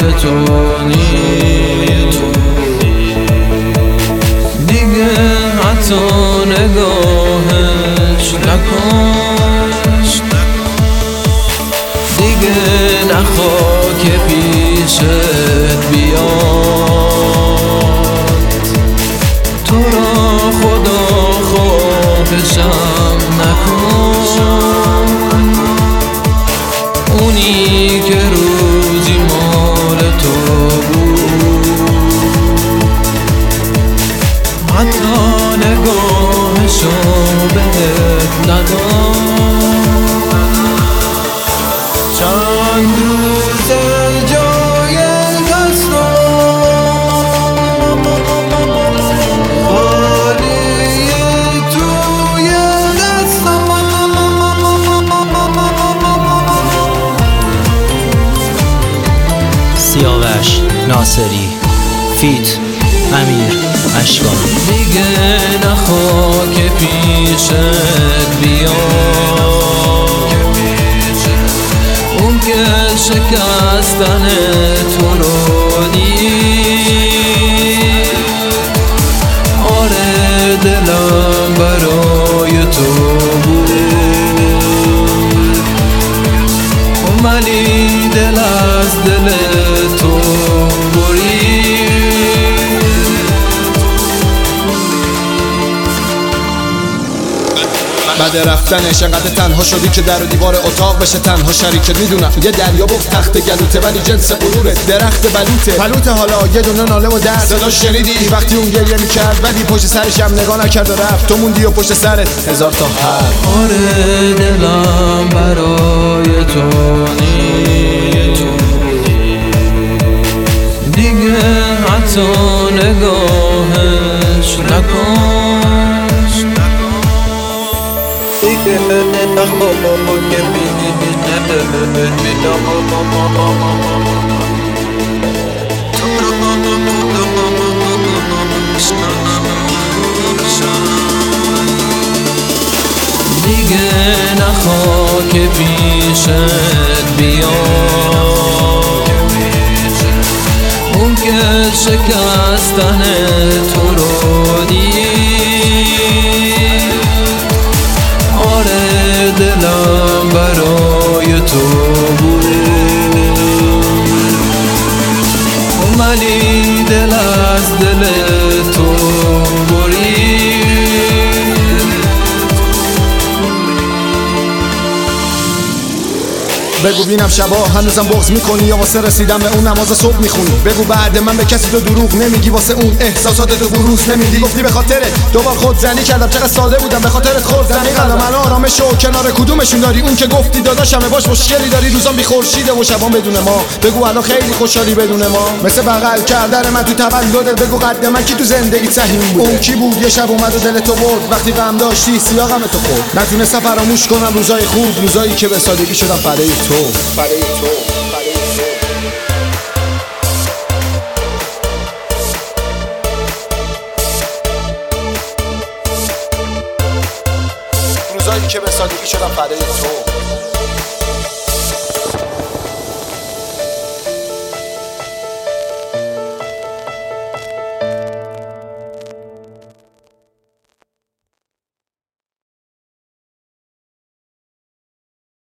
تو نیست دیگه، حتی نگاهش نکن دیگه، نخوا که پیشت بیاد تو را خدا خواهشم نکن اونی که روزی مال تو بود حتی نگاهشو بهت نداد چند روزه جای دستم خالیه توی دستم سیاوش ناصری فیت امیر اشکان. دیگه نخوا که پیشت بیاد اون که شکستن تو رو دید آره دلم برای تو بود ولی دل از دل تو برید بعد رفتنش انقدر تنها شدی که در و دیوار اتاق بشه تنها شریکت. میدونم یه دریا بخت تخت گلوته ولی جنس غروره درخت بلوته حالا یه دونه ناله و درد صداش شنیدی وقتی اون گریه میکرد ولی پشت سرش هم نگاه نکرد و رفت تو موندی و پشت سرت هزار تا حرف. آره دلم برای تو نیست دیگه، حتی نگاهش نکن دیگه، نخوا که دیگه نخوا که پیشت بیاد اون که شکستن تو رو دید آره دلم برای تو بود ولی دل از دل تو برید بگو بینم شبا هنوزم بغض میکنی یا واسه رسیدن به اون نماز صبح میخونی. بگو بعد من به کسی تو دروغ نمیگی واسه اون احساسات تو بروز نمیدی. گفتی به خاطرت دوبار خودزنی کردم چقدر ساده بودم به خاطرت خوردم میقدم من آرامش و کنار کدومشون داری. اون که گفتی داداشمه باش مشکلی داری روزام بی خورشیده و شبام بدون ما. بگو الان خیلی خوشحالی بدون ما مثل بغل کردن من تو تولدت. بگو قد من کی تو زندگی سهیم بود اون کی بود یه شب اومد و دل تو برد وقتی غم داشتی سیاقم تو خورد. نتونستم فراموش کنم روزای خوب روزایی که به سادگی شدم برای تو. روزایی که به سادگی شدم برای تو.